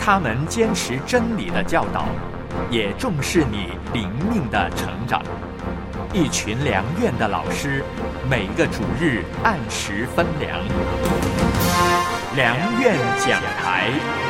他们坚持真理的教导，也重视你灵命的成长。一群良院的老师，每个主日按时分粮。良院讲台，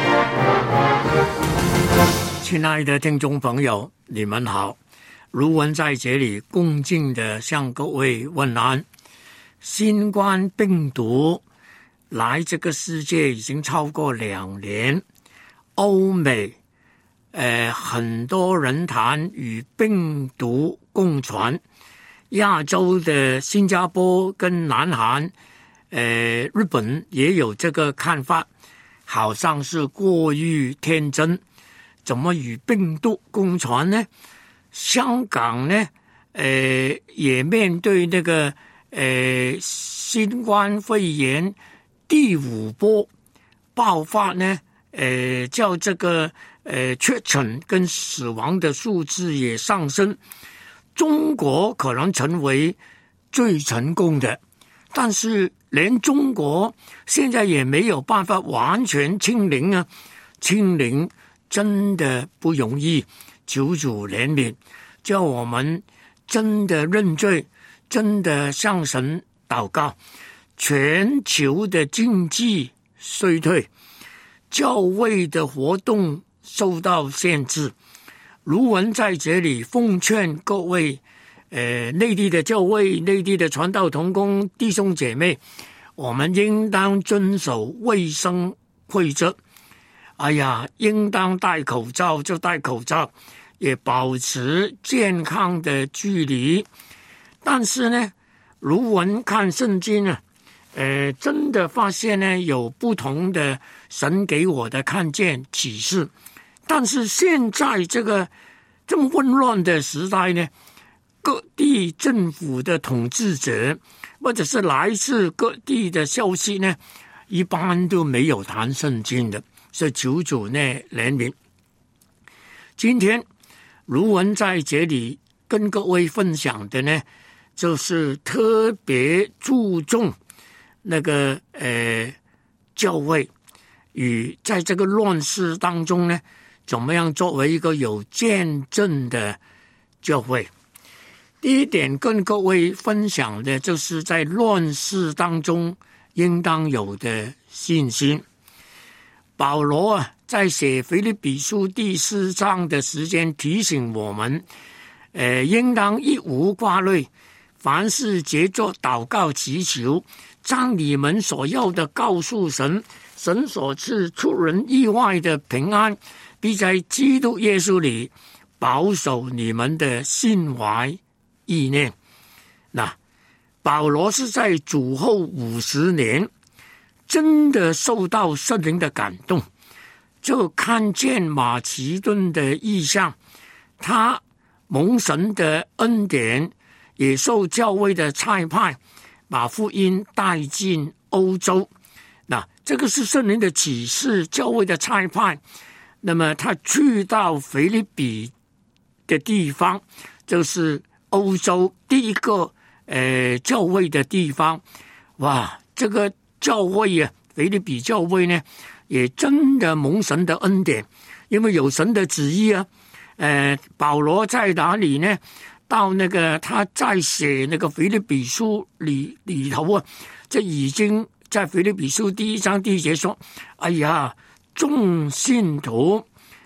亲爱的听众朋友，你们好，卢文在这里恭敬地向各位问安。新冠病毒来这个世界已经超过2年，欧美很多人谈与病毒共存，亚洲的新加坡跟南韩日本也有这个看法，好像是过于天真，怎么与病毒共存呢？香港呢也面对那个新冠肺炎第5波爆发呢，叫这个确诊跟死亡的数字也上升，中国可能成为最成功的，但是连中国现在也没有办法完全清零啊！清零真的不容易，求主怜悯，叫我们真的认罪，真的向神祷告。全球的经济衰退，教会的活动受到限制。卢文在这里奉劝各位内地的教会、内地的传道同工弟兄姐妹，我们应当遵守卫生规则。应当戴口罩就戴口罩，也保持健康的距离。但是呢，卢文看圣经啊，真的发现呢，有不同的神给我的看见启示。但是现在这个这么混乱的时代呢，各地政府的统治者或者是来自各地的消息呢，一般都没有谈圣经的，是求主呢怜悯。今天卢文在这里跟各位分享的呢，就是特别注重那个教会与在这个乱世当中呢，怎么样作为一个有见证的教会。第一点跟各位分享的就是在乱世当中应当有的信心。保罗在写腓立比书第4章的时间提醒我们，应当一无挂虑，凡事藉着祷告祈求，将你们所要的告诉神，神所赐出人意外的平安，必在基督耶稣里保守你们的心怀意念。保罗是在主后50年真的受到圣灵的感动，就看见马其顿的异象，他蒙神的恩典，也受教会的差派，把福音带进欧洲。这个是圣灵的启示，教会的差派。那么他去到腓立比的地方，就是欧洲第一个教会的地方。哇，这个教会啊，腓立比教会呢，也真的蒙神的恩典，因为有神的旨意啊。保罗在哪里呢？到那个他在写那个腓立比书里头啊，这已经在腓立比书第1章第1节说，众信徒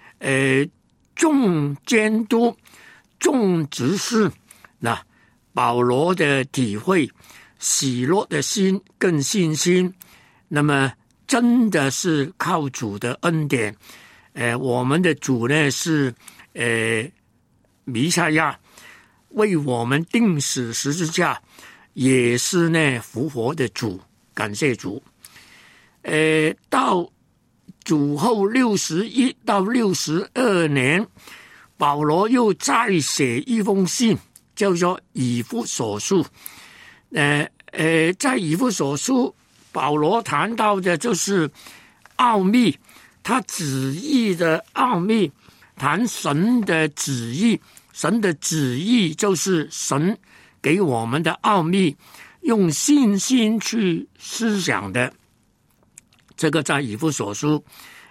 众监督众执事，保罗的体会，喜乐的心跟信心，那么真的是靠主的恩典。我们的主呢是弥赛亚，为我们钉死十字架，也是呢复活的主，感谢主。到主后61到62年，保罗又再写一封信，叫做以弗所书。在以弗所书，保罗谈到的就是奥秘，他旨意的奥秘，谈神的旨意。神的旨意就是神给我们的奥秘，用信心去思想的。这个在以弗所书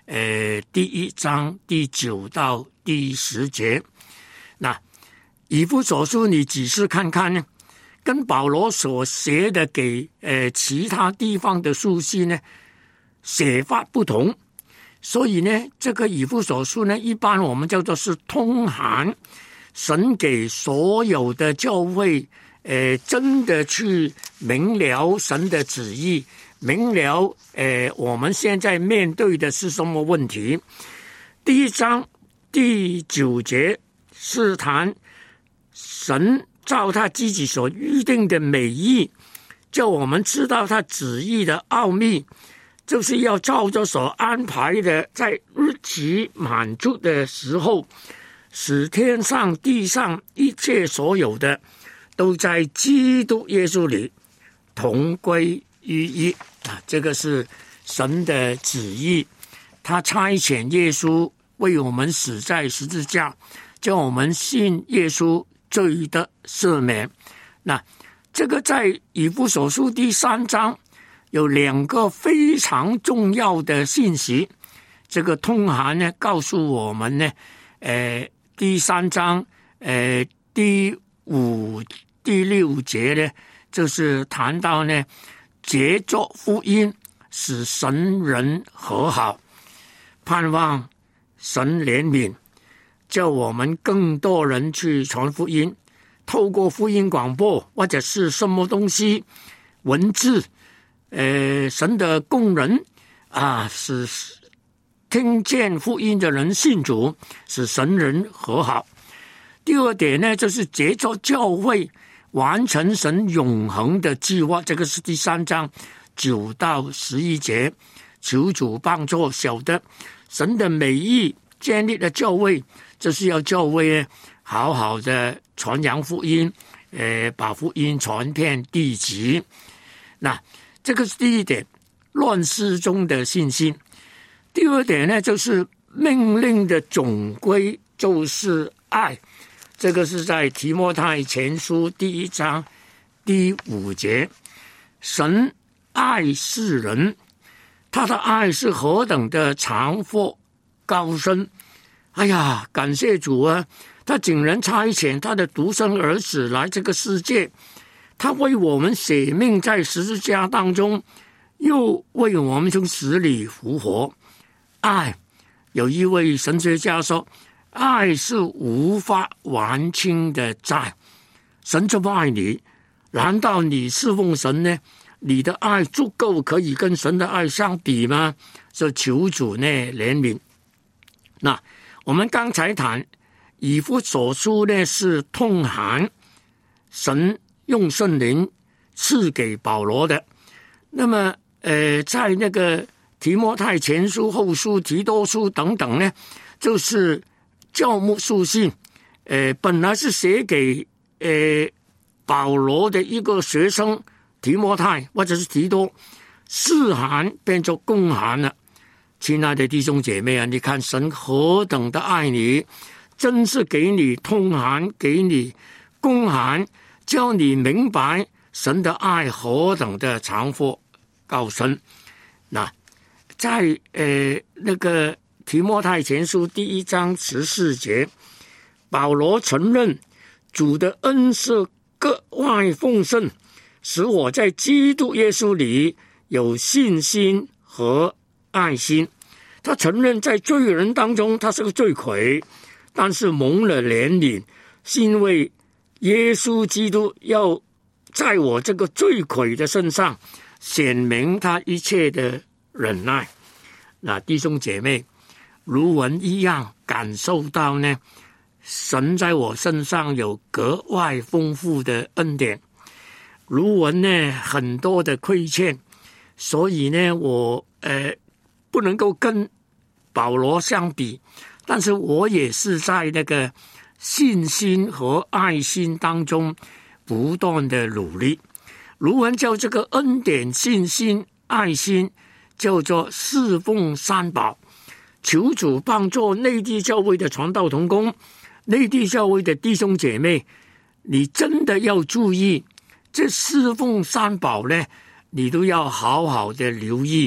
第1章第9到第10节。那以弗所书你仔细看看呢，跟保罗所写的给其他地方的书信呢写法不同，所以呢这个以弗所书呢一般我们叫做是通函，神给所有的教会真的去明了神的旨意，明了我们现在面对的是什么问题。第1章第9节是谈神照他自己所预定的美意，叫我们知道他旨意的奥秘，就是要照着所安排的，在日期满足的时候，使天上地上一切所有的都在基督耶稣里同归于一啊！这个是神的旨意，他差遣耶稣为我们死在十字架，叫我们信耶稣罪的赦免。那这个在以弗所书第3章有2个非常重要的信息，这个通函呢告诉我们呢，第3章第5、第6节呢，就是谈到呢，藉着福音使神人和好，盼望神怜悯，叫我们更多人去传福音，透过福音广播或者是什么东西文字，神的工人啊，使听见福音的人信主，使神人和好。第2点呢，就是藉着教会完成神永恒的计划，这个是第3章9到11节。求主帮助晓得神的美意，建立了教会，就是要教会好好的传扬福音，把福音传遍地极。那这个是第1点，乱世中的信心。第2点呢，就是命令的总归就是爱，这个是在提摩太前书第1章第5节。神爱世人，他的爱是何等的长阔高深。哎呀，感谢主啊，他竟然差遣他的独生儿子来这个世界，他为我们舍命在十字架当中，又为我们从死里复活。爱，有一位神学家说，爱是无法还清的债。神这么爱你，难道你侍奉神呢？你的爱足够可以跟神的爱相比吗？所以求主呢怜悯。那我们刚才谈以弗所书呢是通函，神用圣灵赐给保罗的。那么在那个提摩太前书、后书、提多书等等呢，就是教牧书信，本来是写给保罗的一个学生提摩太或者是提多，私函变作公函了。亲爱的弟兄姐妹啊，你看神何等的爱你，真是给你通函，给你公函，叫你明白神的爱何等的长阔高深。那在那个提摩太前书第1章14节，保罗承认主的恩是格外丰盛，使我在基督耶稣里有信心和爱心。他承认在罪人当中他是个罪魁，但是蒙了怜悯，是因为耶稣基督要在我这个罪魁的身上显明他一切的忍耐。那弟兄姐妹，如文一样感受到呢，神在我身上有格外丰富的恩典。如文呢很多的亏欠，所以呢我不能够跟保罗相比，但是我也是在那个信心和爱心当中不断的努力。如文叫这个恩典、信心、爱心叫做侍奉三宝。求主帮助内地教会的传道同工，内地教会的弟兄姐妹，你真的要注意这侍奉三宝呢，你都要好好的留意，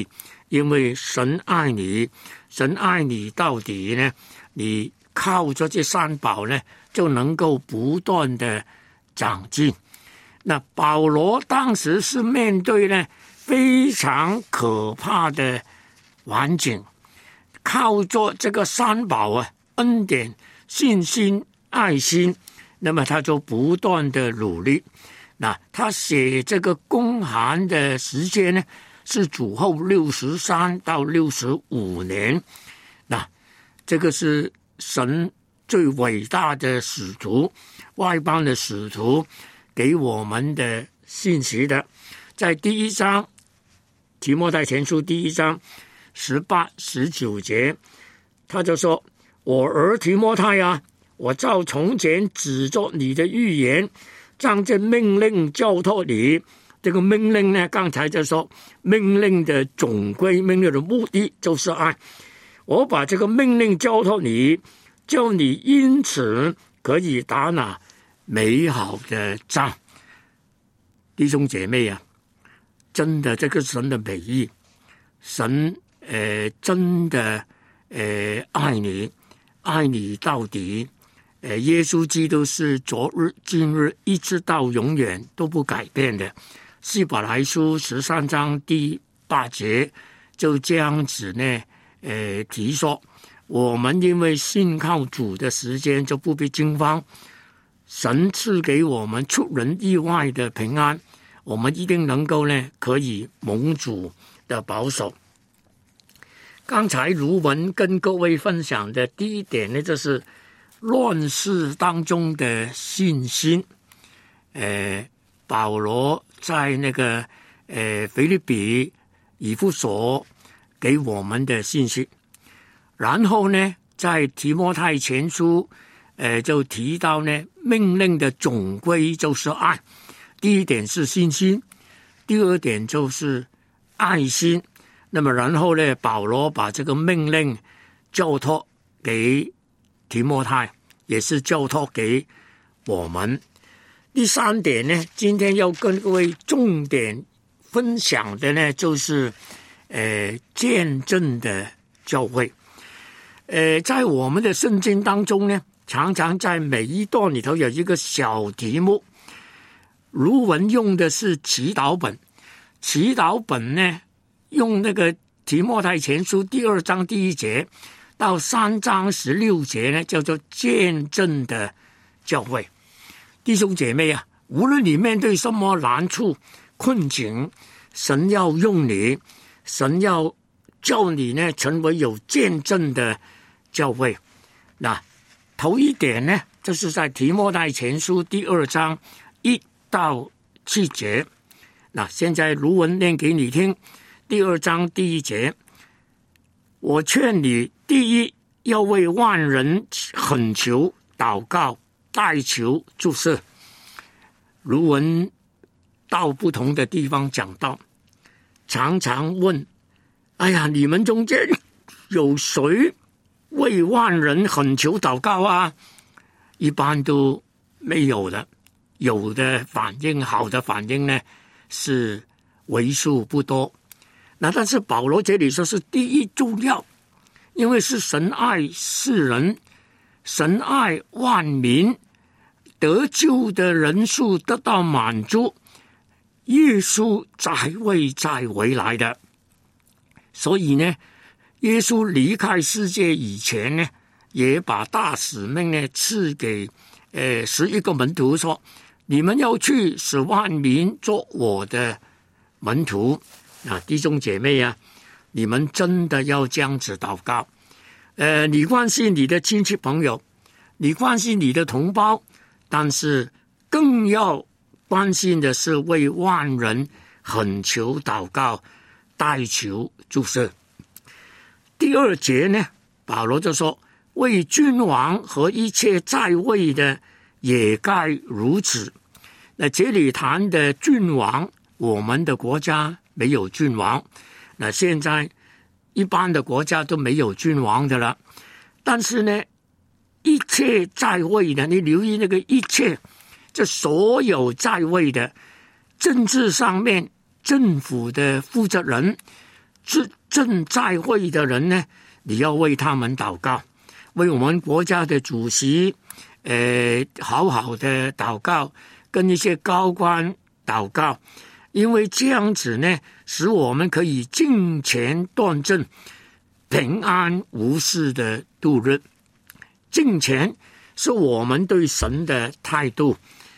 因为神爱你，神爱你到底呢，你靠着这三宝呢，就能够不断的长进。那保罗当时是面对呢非常可怕的环境，靠着这个三宝啊，恩典、信心、爱心，那么他就不断的努力。那他写这个公函的时间呢，是主后63到65年。那这个是神最伟大的使徒，外邦的使徒给我们的信息的。在第一章提摩太前书第一章18、19节，他就说：我儿提摩太啊，我照从前指着你的预言，将这命令交托你。这个命令呢，刚才就说命令的总归，命令的目的就是爱。我把这个命令交托你，叫你因此可以打那美好的仗。弟兄姐妹啊，真的这个神的美意，神真的爱你，爱你到底。耶稣基督是昨日今日一直到永远都不改变的。希伯来书13章第8节就这样子呢提说，我们因为信靠主的时间就不必惊慌，神赐给我们出人意外的平安，我们一定能够呢可以蒙主的保守。刚才卢文跟各位分享的第一点呢，就是乱世当中的信心。保罗在那个腓立比、以弗所给我们的信息。然后呢，在提摩太前书就提到呢，命令的总归就是爱。第一点是信心，第二点就是爱心。那么然后呢，保罗把这个命令交托给提摩太，也是交托给我们。第三点呢，今天要跟各位重点分享的呢，就是见证的教会。在我们的圣经当中呢，常常在每一段里头有一个小题目。卢文用的是祈祷本，祈祷本呢用那个提摩太前书第2章第1节到3章16节呢，叫做见证的教会。弟兄姐妹啊，无论你面对什么难处、困境，神要用你，神要叫你呢成为有见证的教会。那头一点呢，就是在提摩太前书第2章1到7节。那现在卢文念给你听，第2章第1节，我劝你，第一要为万人恳求、祷告、代求、祝赦。卢文到不同的地方讲到，常常问：哎呀，你们中间有谁为万人恳求祷告啊？一般都没有的。有的反应，好的反应呢，是为数不多。那但是保罗这里说是第一重要，因为是神爱世人，神爱万民，得救的人数得到满足，耶稣在位再回来的。所以呢，耶稣离开世界以前呢，也把大使命呢赐给11个门徒，说你们要去使万民做我的门徒。那弟兄姐妹啊，你们真的要这样子祷告。你关心你的亲戚朋友，你关心你的同胞，但是更要关心的是为万人恳求祷告、代求祝赦。第2节呢，保罗就说，为君王和一切在位的也该如此。那这里谈的君王，我们的国家没有君王，那现在一般的国家都没有君王的了。但是呢，一切在位的，你留意那个一切，这所有在位的，政治上面政府的负责人， 正在位的人呢，你要为他们祷告，为我们国家的主席好好的祷告，跟一些高官祷告，因为这样子呢，使我们可以敬虔端正，平安无事的度日。敬虔是我们对神的态度，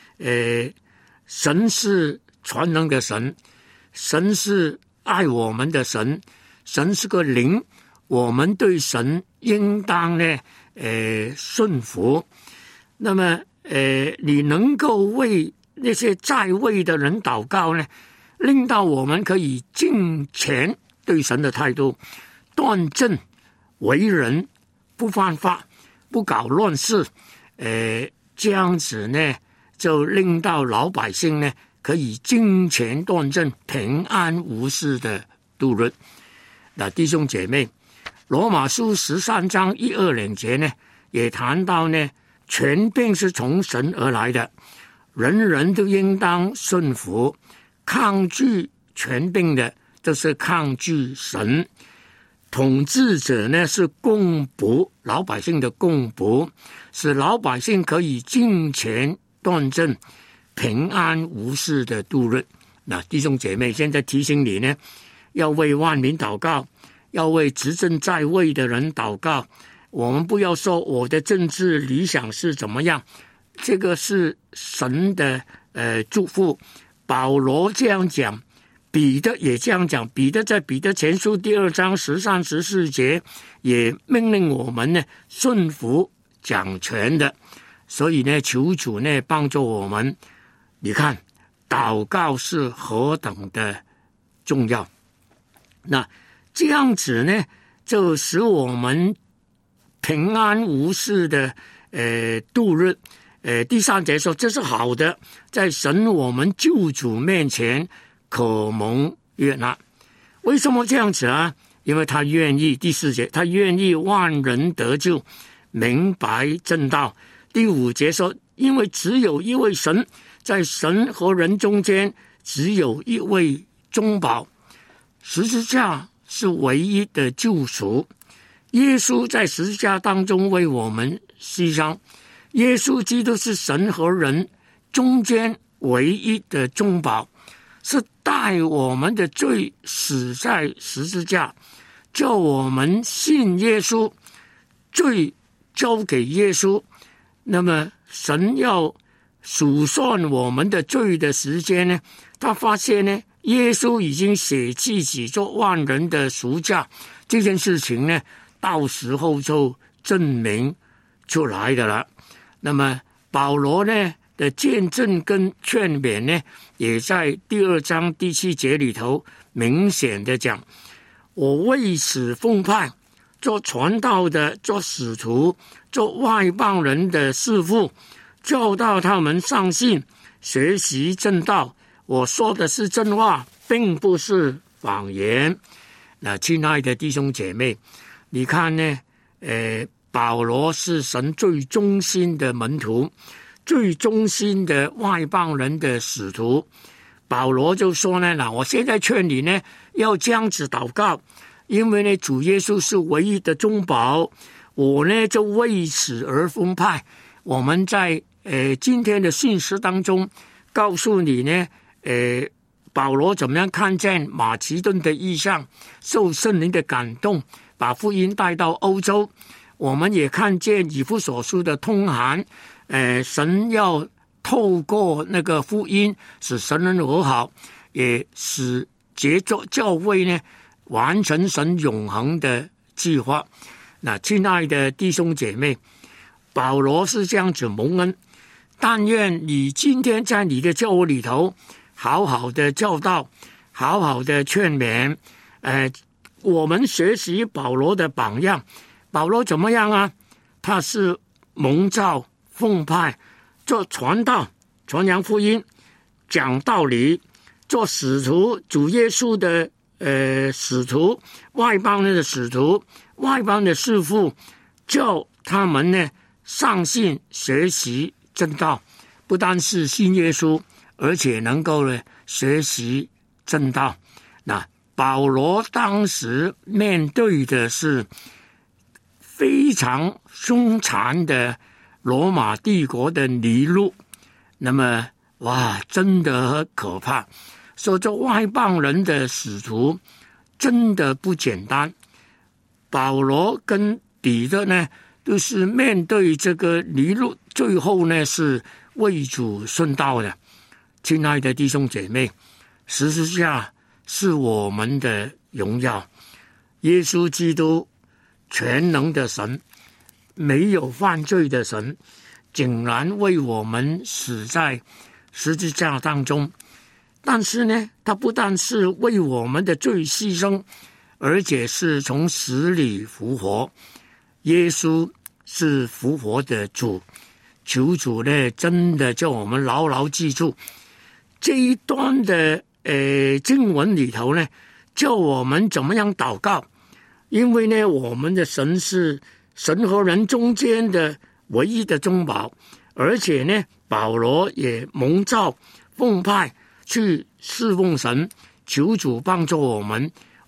神是全能的神，神是爱我们的神，神是个灵，我们对神应当呢顺服。那么你能够为那些在位的人祷告呢，令到我们可以敬虔对神的态度，端正为人，不犯法，不搞乱事，这样子呢，就令到老百姓呢可以敬虔端正，平安无事的度日。那弟兄姐妹，罗马书13章1、2节呢，也谈到呢，权柄是从神而来的，人人都应当顺服，抗拒权柄的就是抗拒神。统治者呢是供仆，老百姓的供仆，使老百姓可以敬虔端正，平安无事的度日。那弟兄姐妹，现在提醒你呢，要为万民祷告，要为执政在位的人祷告。我们不要说我的政治理想是怎么样，这个是神的祝福。保罗这样讲，彼得也这样讲，彼得在彼得前书2章13、14节也命令我们呢顺服掌权的。所以呢，求主呢帮助我们。你看，祷告是何等的重要。那这样子呢，就使我们平安无事的度日。第3节说，这是好的，在神我们救主面前可蒙悦纳。为什么这样子啊？因为他愿意。第4节，他愿意万人得救，明白正道。第5节说，因为只有一位神，在神和人中间只有一位中保，十字架是唯一的救赎。耶稣在十字架当中为我们牺牲，耶稣基督是神和人中间唯一的中保，是带我们的罪死在十字架，叫我们信耶稣，罪交给耶稣。那么神要数算我们的罪的时间呢，他发现呢，耶稣已经舍弃自己做万人的赎价，这件事情呢，到时候就证明出来的了。那么保罗呢的见证跟劝勉呢，也在第2章第7节里头明显的讲，我为此奉派，做传道的，做使徒，做外邦人的师傅，教导他们上信，学习正道。我说的是真话，并不是谎言。那亲爱的弟兄姐妹，你看呢，保罗是神最忠心的门徒，最忠心的外邦人的使徒。保罗就说呢，那我现在劝你呢，要这样子祷告，因为呢，主耶稣是唯一的中保，我呢就为此而奉派。我们在今天的信息当中告诉你呢，保罗怎么样看见马其顿的异象，受圣灵的感动，把福音带到欧洲。我们也看见以弗所书的通函，神要透过那个福音使神人和好，也使结作教会呢完成神永恒的计划。那亲爱的弟兄姐妹，保罗是这样子蒙恩，但愿你今天在你的教会里头好好的教导，好好的劝勉，我们学习保罗的榜样。保罗怎么样啊？他是蒙召奉派做传道，传扬福音，讲道理，做使徒，主耶稣的使徒，外邦人的使徒，外邦的师傅，叫他们呢上信学习正道，不单是信耶稣，而且能够呢学习正道。那保罗当时面对的是非常凶残的罗马帝国的尼禄，那么真的很可怕。说这外邦人的使徒真的不简单。保罗跟彼得呢，都是面对这个尼禄，最后呢是为主殉道的。亲爱的弟兄姐妹，十字架是我们的荣耀。耶稣基督全能的神，没有犯罪的神，竟然为我们死在十字架当中。但是呢，他不但是为我们的罪牺牲，而且是从死里复活。耶稣是复活的主，求主呢真的叫我们牢牢记住这一段的经文里头呢，叫我们怎么样祷告。因为呢，我们的神是神和人中间的唯一的中保，而且呢，保罗也蒙召奉派去侍奉神，求主帮助我们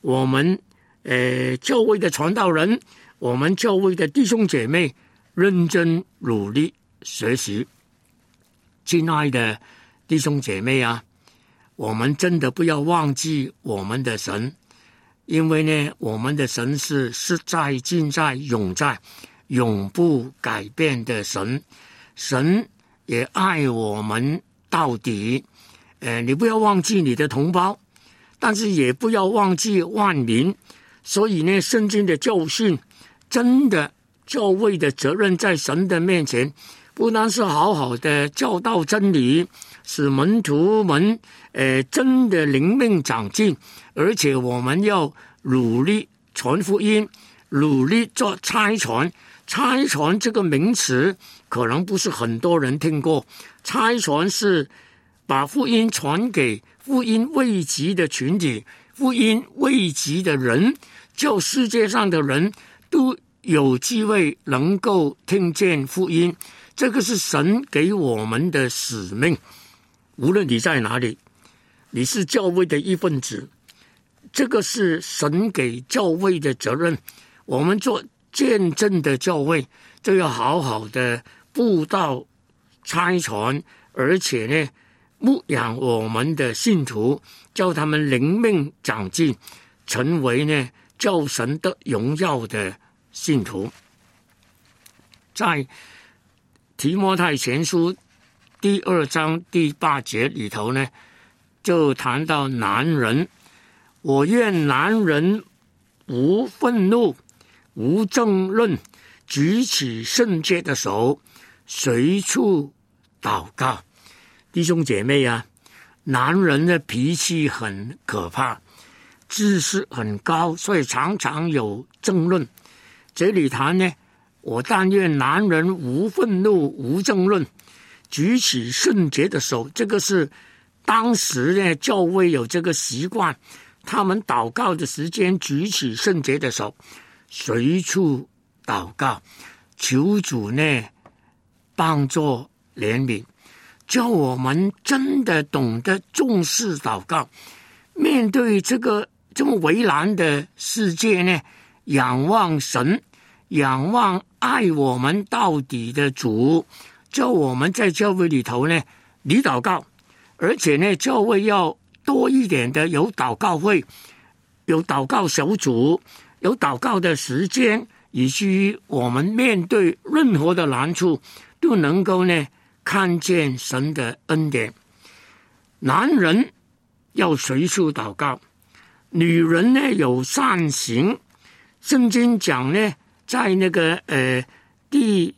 教会的传道人，我们教会的弟兄姐妹认真努力学习。亲爱的弟兄姐妹啊，我们真的不要忘记我们的神，因为呢，我们的神是实在、今在、永在、永不改变的神。神也爱我们到底。你不要忘记你的同胞，但是也不要忘记万民。所以呢，圣经的教训，真的教会的责任在神的面前，不单是好好的教导真理，使门徒们真的灵命长进，而且我们要努力传福音，努力做差传。差传这个名词可能不是很多人听过，差传是把福音传给福音未及的群体，福音未及的人，叫世界上的人都有机会能够听见福音。这个是神给我们的使命。无论你在哪里，你是教会的一份子，这个是神给教会的责任。我们做见证的教会，就要好好的布道差传，而且呢，牧养我们的信徒，叫他们灵命长进，成为呢叫神的荣耀的信徒。在提摩太前书第2章第8节里头呢，就谈到男人，我愿男人无愤怒，无争论，举起圣洁的手，随处祷告。弟兄姐妹啊，男人的脾气很可怕，知识很高，所以常常有争论。这里谈呢，我但愿男人无愤怒，无争论，举起圣洁的手。这个是当时呢教会有这个习惯，他们祷告的时间举起圣洁的手，随处祷告，求主呢帮助怜悯，叫我们真的懂得重视祷告。面对这个这么为难的世界呢，仰望神，仰望爱我们到底的主，叫我们在教会里头呢你祷告，而且呢教会要多一点的有祷告会，有祷告小组，有祷告的时间，以至于我们面对任何的难处都能够呢看见神的恩典。男人要随处祷告，女人呢有善行。圣经讲呢，在那个第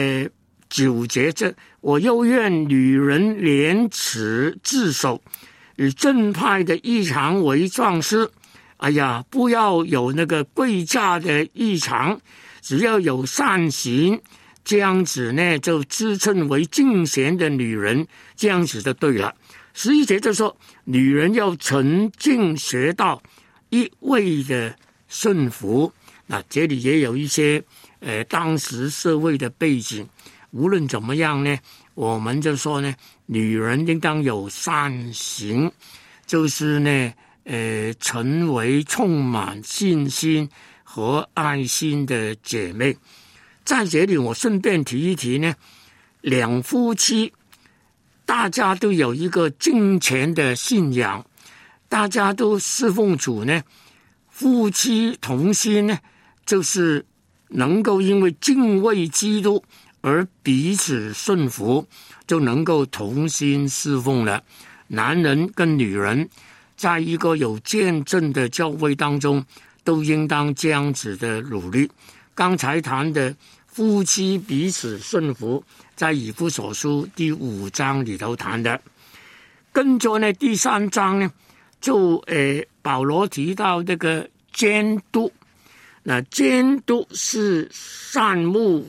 9节，这我又愿女人廉耻自守，以正派的异常为壮士。哎呀，不要有那个贵价的异常，只要有善行，这样子呢就自称为敬贤的女人，这样子就对了。11节就说，女人要沉静学道，一味的顺服。那这里也有一些当时社会的背景。无论怎么样呢，我们就说呢，女人应当有善行，就是呢成为充满信心和爱心的姐妹。在这里我顺便提一提呢，两夫妻大家都有一个敬虔的信仰，大家都侍奉主呢，夫妻同心呢，就是能够因为敬畏基督而彼此顺服，就能够同心侍奉了。男人跟女人在一个有见证的教会当中，都应当这样子的努力。刚才谈的夫妻彼此顺服，在以弗所书第5章里头谈的。跟着呢，第3章呢，就保罗提到这个监督。那监督是善牧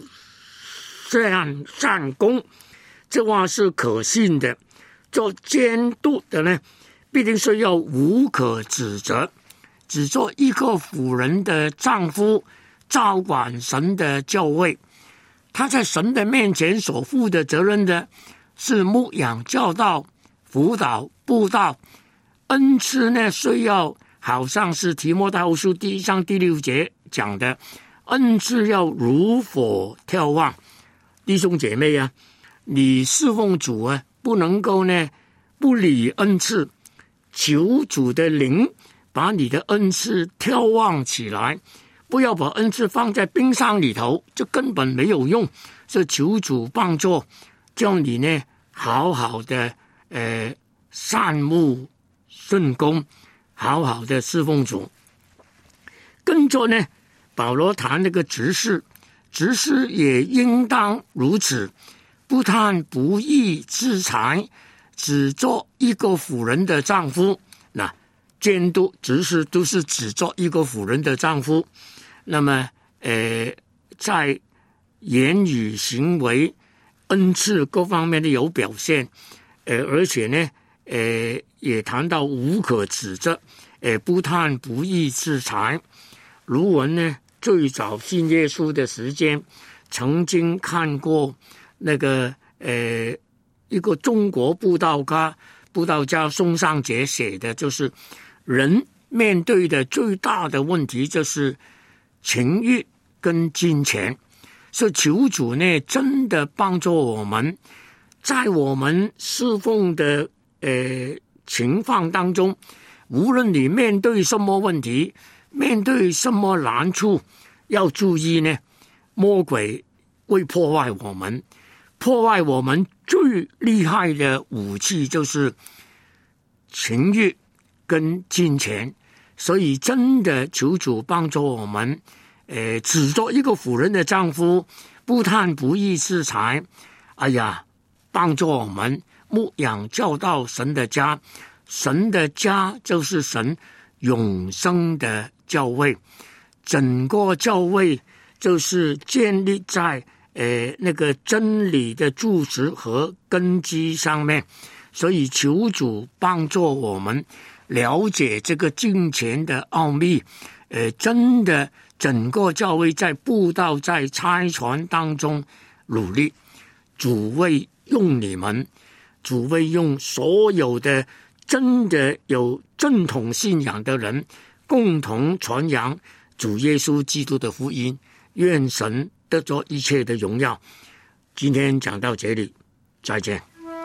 善工，这话是可信的。做监督的呢，必定是要无可指责，只做一个妇人的丈夫，照管神的教会。他在神的面前所负的责任的是牧养、教导、辅导、布道。恩赐呢，需要好像是提摩太后书第1章第6节讲的，恩赐要如火眺望。弟兄姐妹啊，你侍奉主啊，不能够呢不理恩赐，求主的灵把你的恩赐眺望起来，不要把恩赐放在冰箱里头，这根本没有用。是求主帮助，叫你呢好好的善牧顺工，好好的侍奉主。跟着呢，保罗谈那个执事，执事也应当如此，不贪不义之财，只做一个妇人的丈夫。那监督执事都是只做一个妇人的丈夫。那么在言语行为恩赐各方面的有表现，而且呢也谈到无可指责，不贪不义之财。卢文呢最早信耶稣的时间，曾经看过那个一个中国布道家宋尚杰写的，就是人面对的最大的问题就是情欲跟金钱。所以求主呢真的帮助我们，在我们侍奉的情况当中，无论你面对什么问题，面对什么难处，要注意呢，魔鬼会破坏我们，破坏我们最厉害的武器就是情欲跟金钱。所以真的求主帮助我们，只做一个妇人的丈夫，不贪不义之财。哎呀，帮助我们牧养教导神的家，神的家就是神永生的教会，整个教会就是建立在那个真理的柱石和根基上面。所以求主帮助我们了解这个金钱的奥秘，真的整个教会在布道在差传当中努力，主会用你们，主会用所有的真的有正统信仰的人共同传扬主耶稣基督的福音。愿神得着一切的荣耀。今天讲到这里，再见。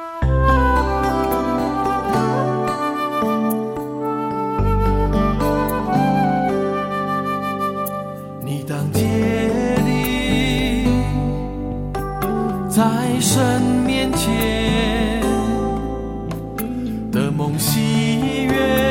你当竭力在神面前的梦喜悦